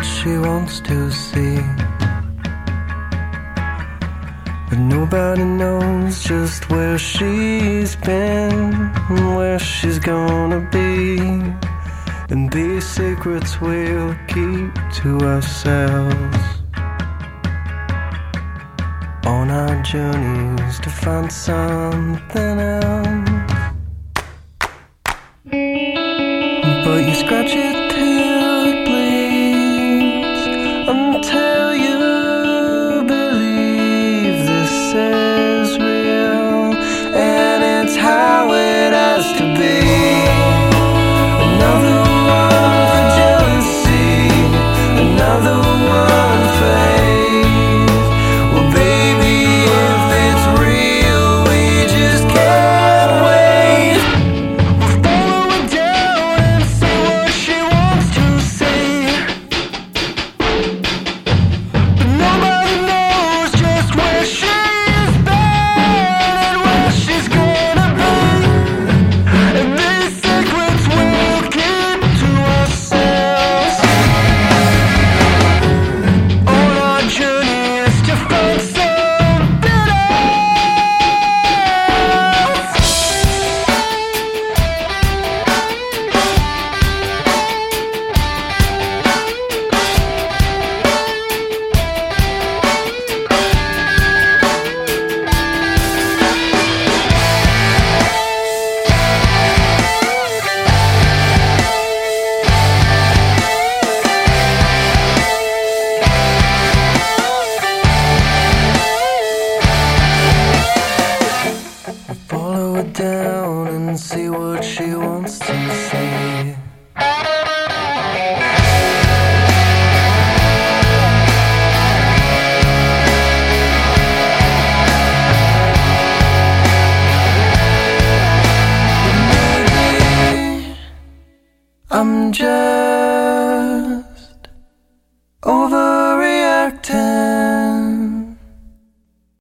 what she wants to see. But nobody knows just where she's been and where she's gonna be. And these secrets we'll keep to ourselves on our journeys to find something else. But you scratch it till it bleeds until you believe this is real, and it's how it has to be. Another one for jealousy, another one for hate. Well, baby, if it's real, we just can't wait. We'll follow her down and see what she wants to say. But nobody knows just where she's been and where she's gonna be. And these secrets we'll keep to ourselves on our journeys to find something else. Follow her down and see what she wants to say. Maybe I'm just